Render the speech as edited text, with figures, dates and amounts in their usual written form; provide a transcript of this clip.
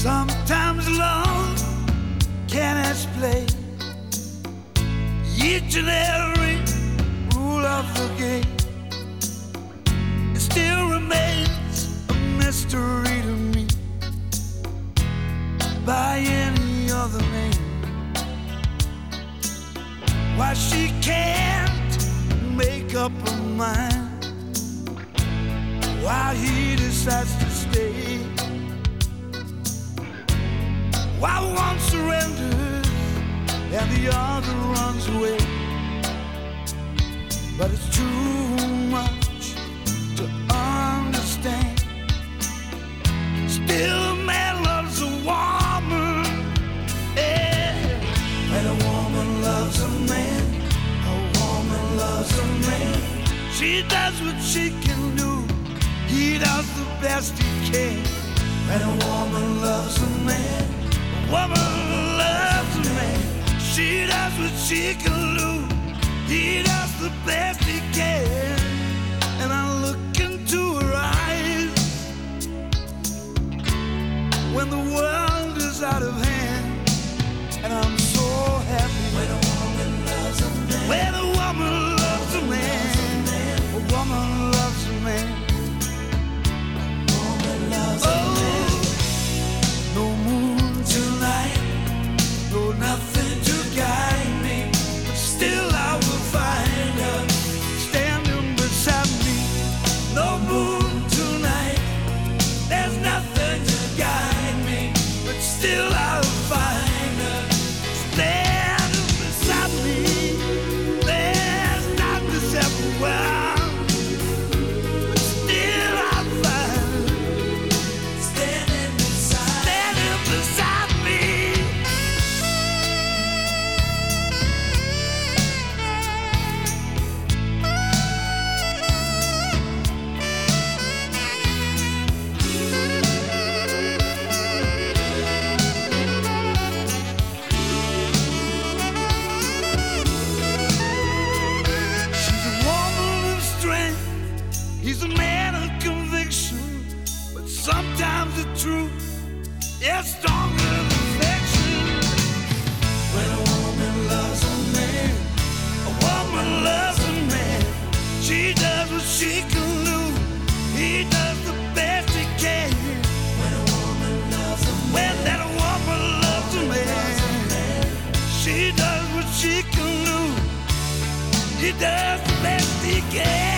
Sometimes love can explain each and every rule of the game. It still remains a mystery to me by any other name. Why she can't make up her mind, why he decides to stay, why one surrenders and the other runs away. But it's too much to understand. Still a man loves a woman, yeah. When a woman loves a man, a woman loves a man. She does what she can do, he does the best he can. When a woman loves a man, woman loves a man. She does what she can do, he does the best he can. And I look into her eyes when the world is out of hand, and I'm so happy. When a woman loves a man, when a woman loves a man, a woman loves a man, a woman loves a man. No moon tonight, no nothing to guide me, but still I will find her standing beside me. No moon tonight, there's nothing to guide me, but still I will find her standing beside me. There's darkness everywhere, but still I'll find her standing beside me. She's a woman of strength, he's a man of conviction, but sometimes the truth is stronger than affection. When a woman loves a man, a woman loves a man. She does what she can do, he does the best he can. When a woman loves a man, when that woman loves a man, she does what she can do, he does the best he can.